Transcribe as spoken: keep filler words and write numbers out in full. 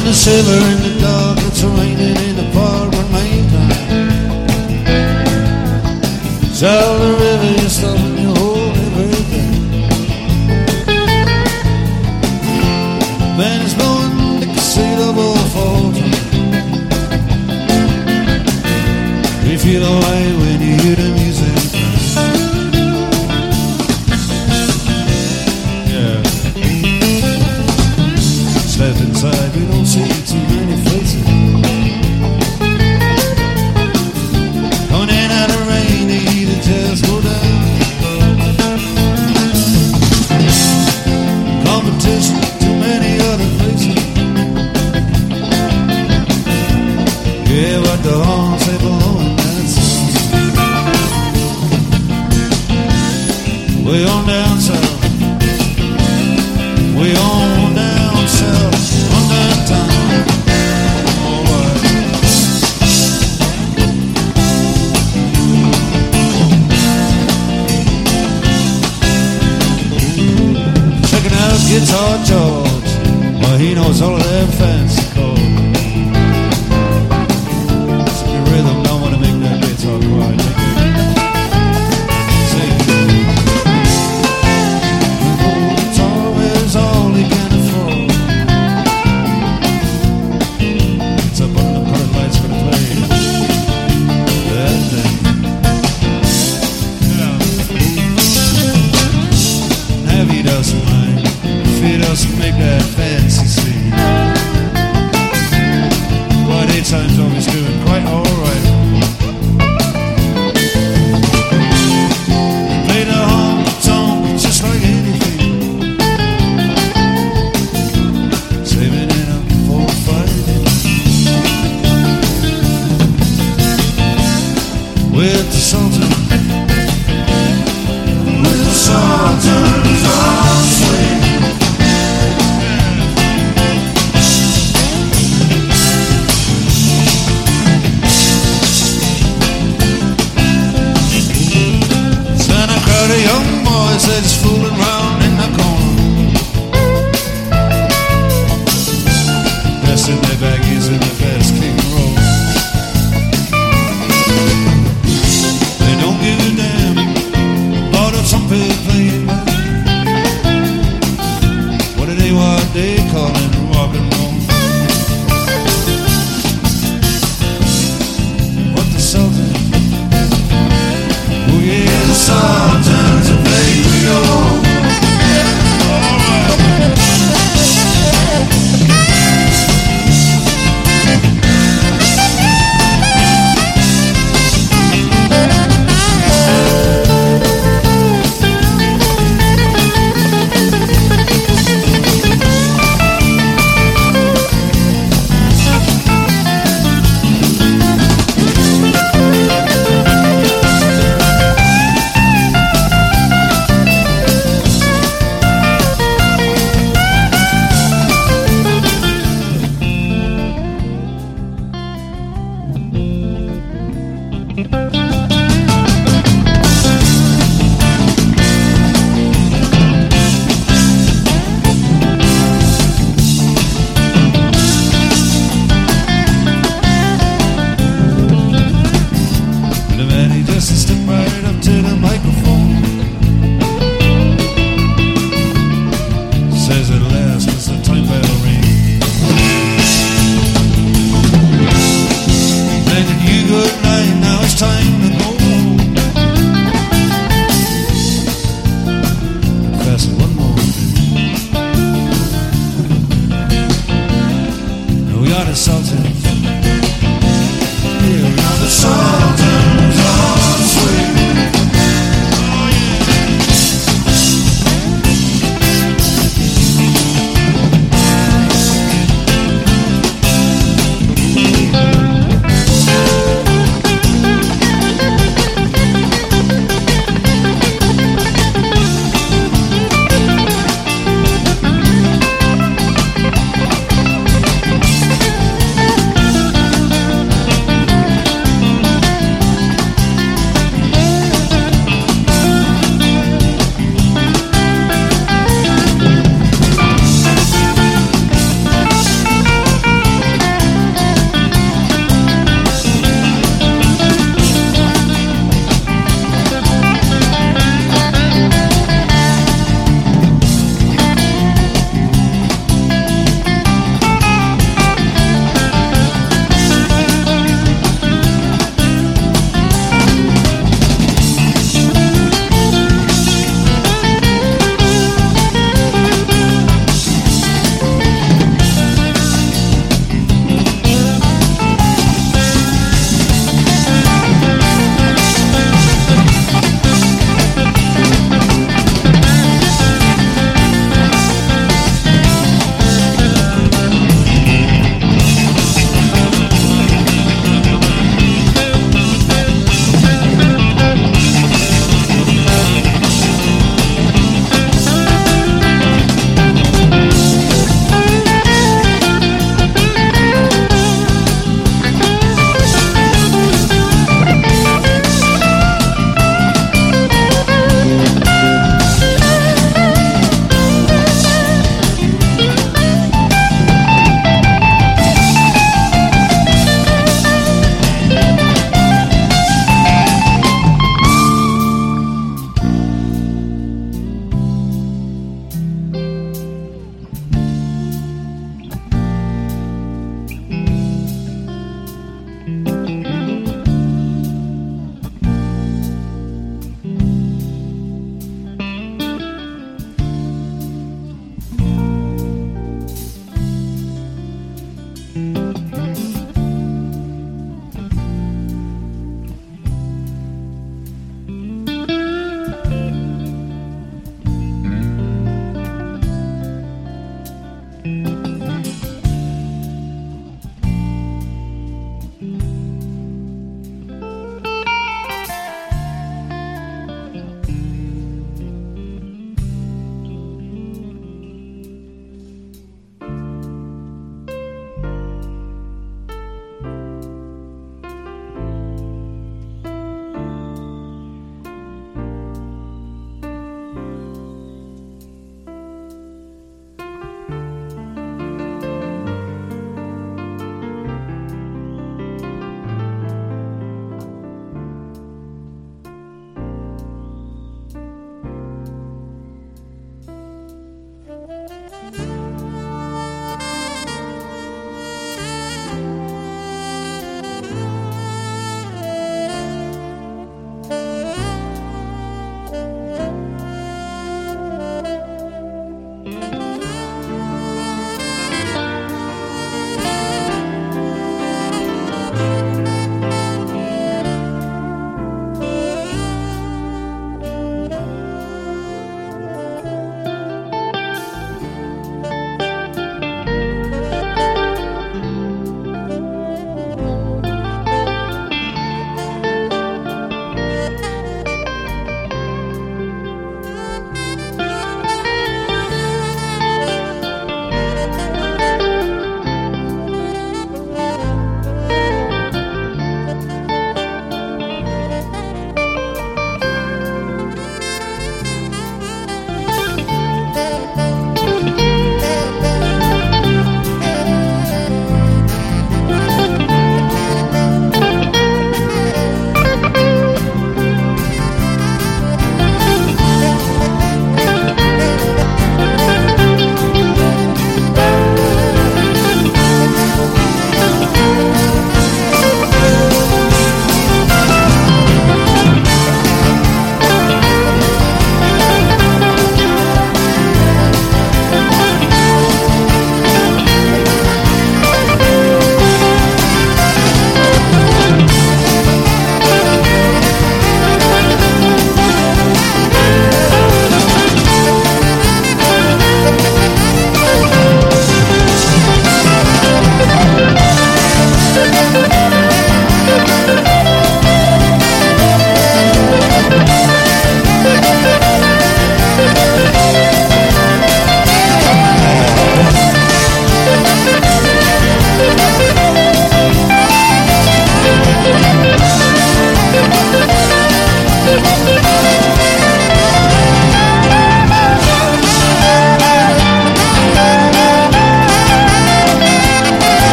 and the silver in the dark, it's raining in the park on main time. Tell the river you're stopping your whole everything. Man is blowing the casino fall time. You feel alright when you hear the music. Yeah. Step inside, we don't see too many faces. Coming in out of rain, they hear the tears go down. Competition, too many other places. Yeah, what the horns say blowing that sound. Way on down south. Way on down south. On downtown. Alright. Checking out Guitar George. Well, he knows all of them fancy chords. Rhythm, don't want to make that guitar cry. Sing. The guitar is all he can afford. It's up on the colored lights for the play. That thing. Yeah. Have he doesn't mind if he doesn't make that fancy scene. But daytime's always doing quite alright. Play the honky-tonk just like anything. Saving it up for a fight. With the Sultan. With the Sultan's on swing. The young boys that's fooling round in the corner, dressed in their baggies in the fast king roll. They don't give a damn about a trumpet playing back. What are they, what they calling rock and roll? What the Sultan? Oh yeah, the Sultan's a play Creole. George.